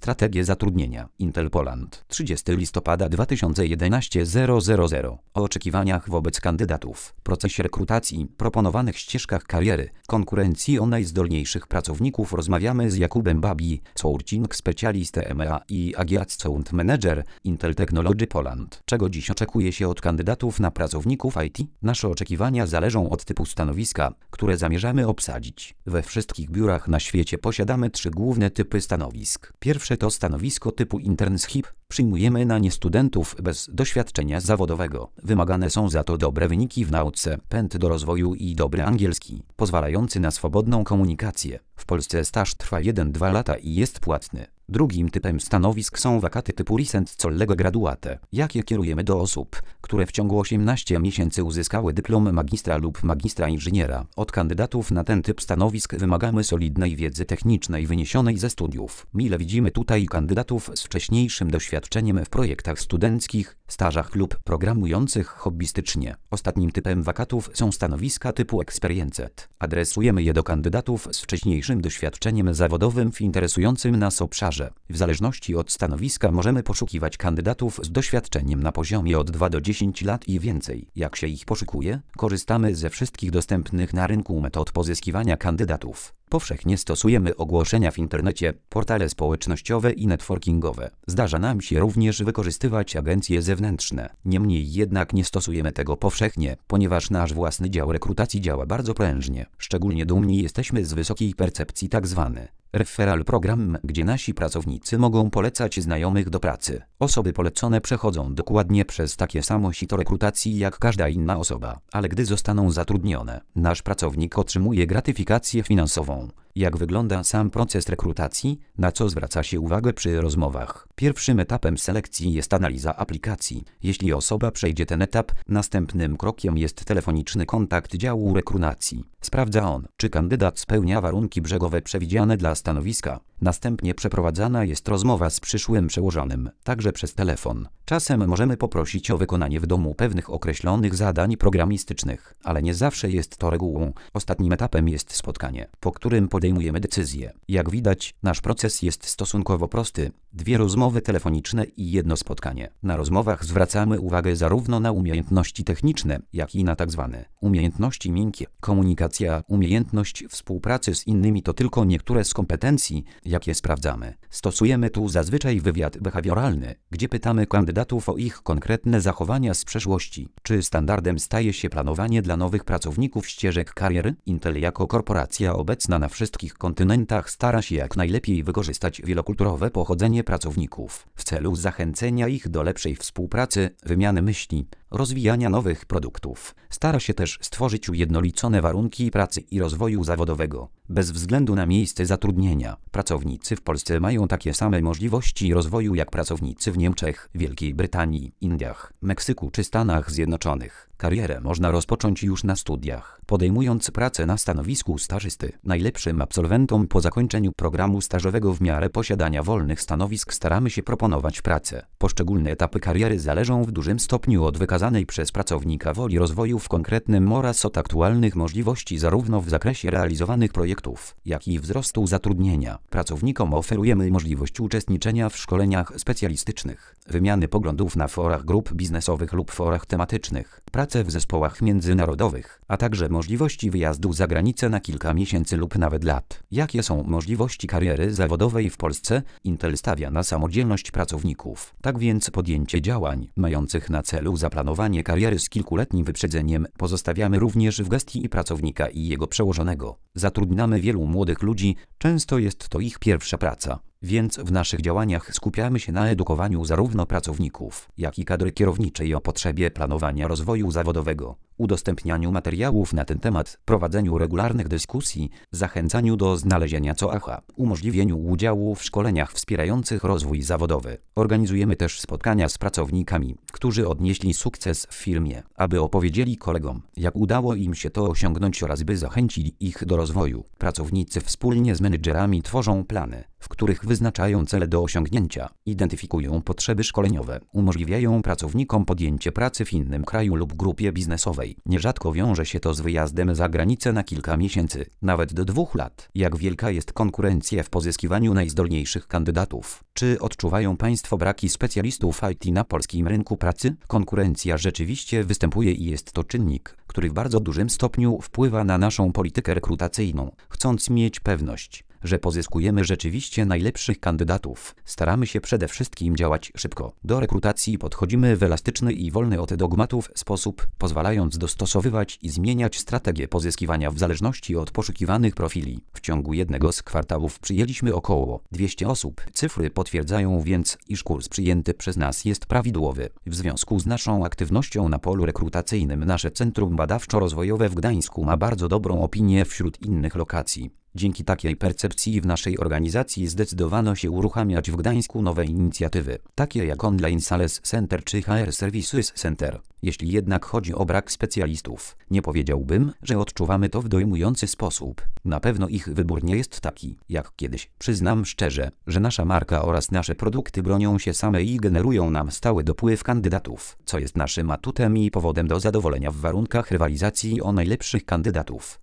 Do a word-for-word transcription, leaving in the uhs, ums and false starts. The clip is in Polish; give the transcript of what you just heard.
Strategie zatrudnienia. Intel Poland. trzydziestego listopada dwa tysiące jedenastego zero zero zero. O oczekiwaniach wobec kandydatów. Procesie rekrutacji, proponowanych ścieżkach kariery, konkurencji o najzdolniejszych pracowników rozmawiamy z Jakubem Babi, Sourcing Specialist E M E A i Agiat Sound Manager, Intel Technology Poland. Czego dziś oczekuje się od kandydatów na pracowników I T? Nasze oczekiwania zależą od typu stanowiska, które zamierzamy obsadzić. We wszystkich biurach na świecie posiadamy trzy główne typy stanowisk. Pierwsze to stanowisko typu internship. Przyjmujemy na nie studentów bez doświadczenia zawodowego. Wymagane są za to dobre wyniki w nauce, pęd do rozwoju i dobry angielski, pozwalający na swobodną komunikację. W Polsce staż trwa jeden do dwóch lata i jest płatny. Drugim typem stanowisk są wakaty typu Recent College Graduate, jakie kierujemy do osób, które w ciągu osiemnastu miesięcy uzyskały dyplom magistra lub magistra inżyniera. Od kandydatów na ten typ stanowisk wymagamy solidnej wiedzy technicznej wyniesionej ze studiów. Mile widzimy tutaj kandydatów z wcześniejszym doświadczeniem w projektach studenckich, stażach lub programujących hobbystycznie. Ostatnim typem wakatów są stanowiska typu Experienced. Adresujemy je do kandydatów z wcześniejszym doświadczeniem zawodowym w interesującym nas obszarze. W zależności od stanowiska możemy poszukiwać kandydatów z doświadczeniem na poziomie od dwóch do dziesięciu lat i więcej. Jak się ich poszukuje? Korzystamy ze wszystkich dostępnych na rynku metod pozyskiwania kandydatów. Powszechnie stosujemy ogłoszenia w internecie, portale społecznościowe i networkingowe. Zdarza nam się również wykorzystywać agencje zewnętrzne. Niemniej jednak nie stosujemy tego powszechnie, ponieważ nasz własny dział rekrutacji działa bardzo prężnie. Szczególnie dumni jesteśmy z wysokiej percepcji tzw. referral program, gdzie nasi pracownicy mogą polecać znajomych do pracy. Osoby polecone przechodzą dokładnie przez takie samo sito rekrutacji jak każda inna osoba, ale gdy zostaną zatrudnione, nasz pracownik otrzymuje gratyfikację finansową. Jak wygląda sam proces rekrutacji, na co zwraca się uwagę przy rozmowach? Pierwszym etapem selekcji jest analiza aplikacji. Jeśli osoba przejdzie ten etap, następnym krokiem jest telefoniczny kontakt działu rekrutacji. Sprawdza on, czy kandydat spełnia warunki brzegowe przewidziane dla stanowiska. Następnie przeprowadzana jest rozmowa z przyszłym przełożonym, także przez telefon. Czasem możemy poprosić o wykonanie w domu pewnych określonych zadań programistycznych, ale nie zawsze jest to regułą. Ostatnim etapem jest spotkanie, po którym podejmujemy decyzję. Jak widać, nasz proces jest stosunkowo prosty. Dwie rozmowy telefoniczne i jedno spotkanie. Na rozmowach zwracamy uwagę zarówno na umiejętności techniczne, jak i na tzw. umiejętności miękkie. Komunikacja, umiejętność współpracy z innymi to tylko niektóre z kompetencji, jakie sprawdzamy. Stosujemy tu zazwyczaj wywiad behawioralny, gdzie pytamy kandydatów o ich konkretne zachowania z przeszłości. Czy standardem staje się planowanie dla nowych pracowników ścieżek kariery? Intel jako korporacja obecna na wszystkich kontynentach stara się jak najlepiej wykorzystać wielokulturowe pochodzenie pracowników w celu zachęcenia ich do lepszej współpracy, wymiany myśli, rozwijania nowych produktów. Stara się też stworzyć ujednolicone warunki pracy i rozwoju zawodowego. Bez względu na miejsce zatrudnienia, pracownicy w Polsce mają takie same możliwości rozwoju jak pracownicy w Niemczech, Wielkiej Brytanii, Indiach, Meksyku czy Stanach Zjednoczonych. Karierę można rozpocząć już na studiach, podejmując pracę na stanowisku stażysty. Najlepszym absolwentom po zakończeniu programu stażowego w miarę posiadania wolnych stanowisk staramy się proponować pracę. Poszczególne etapy kariery zależą w dużym stopniu od wykazanej przez pracownika woli rozwoju w konkretnym oraz od aktualnych możliwości zarówno w zakresie realizowanych projektów, jak i wzrostu zatrudnienia. Pracownikom oferujemy możliwość uczestniczenia w szkoleniach specjalistycznych, wymiany poglądów na forach grup biznesowych lub forach tematycznych, pracę w zespołach międzynarodowych, a także możliwości wyjazdu za granicę na kilka miesięcy lub nawet lat. Jakie są możliwości kariery zawodowej w Polsce? Intel stawia na samodzielność pracowników. Tak więc podjęcie działań mających na celu zaplanowanie kariery z kilkuletnim wyprzedzeniem pozostawiamy również w gestii pracownika i jego przełożonego. Zatrudniamy wielu młodych ludzi, często jest to ich pierwsza praca. Więc w naszych działaniach skupiamy się na edukowaniu zarówno pracowników, jak i kadry kierowniczej o potrzebie planowania rozwoju zawodowego, udostępnianiu materiałów na ten temat, prowadzeniu regularnych dyskusji, zachęcaniu do znalezienia C O A, umożliwieniu udziału w szkoleniach wspierających rozwój zawodowy. Organizujemy też spotkania z pracownikami, którzy odnieśli sukces w firmie, aby opowiedzieli kolegom, jak udało im się to osiągnąć oraz by zachęcili ich do rozwoju. Pracownicy wspólnie z menedżerami tworzą plany, w których wyznaczają cele do osiągnięcia, identyfikują potrzeby szkoleniowe, umożliwiają pracownikom podjęcie pracy w innym kraju lub grupie biznesowej. Nierzadko wiąże się to z wyjazdem za granicę na kilka miesięcy, nawet do dwóch lat. Jak wielka jest konkurencja w pozyskiwaniu najzdolniejszych kandydatów? Czy odczuwają Państwo braki specjalistów I T na polskim rynku pracy? Konkurencja rzeczywiście występuje i jest to czynnik, który w bardzo dużym stopniu wpływa na naszą politykę rekrutacyjną. Chcąc mieć pewność, że pozyskujemy rzeczywiście najlepszych kandydatów, staramy się przede wszystkim działać szybko. Do rekrutacji podchodzimy w elastyczny i wolny od dogmatów sposób, pozwalając dostosowywać i zmieniać strategię pozyskiwania w zależności od poszukiwanych profili. W ciągu jednego z kwartałów przyjęliśmy około dwieście osób. Cyfry potwierdzają więc, iż kurs przyjęty przez nas jest prawidłowy. W związku z naszą aktywnością na polu rekrutacyjnym nasze Centrum Badawczo-Rozwojowe w Gdańsku ma bardzo dobrą opinię wśród innych lokacji. Dzięki takiej percepcji w naszej organizacji zdecydowano się uruchamiać w Gdańsku nowe inicjatywy, takie jak Online Sales Center czy H R Services Center. Jeśli jednak chodzi o brak specjalistów, nie powiedziałbym, że odczuwamy to w dojmujący sposób. Na pewno ich wybór nie jest taki, jak kiedyś. Przyznam szczerze, że nasza marka oraz nasze produkty bronią się same i generują nam stały dopływ kandydatów, co jest naszym atutem i powodem do zadowolenia w warunkach rywalizacji o najlepszych kandydatów.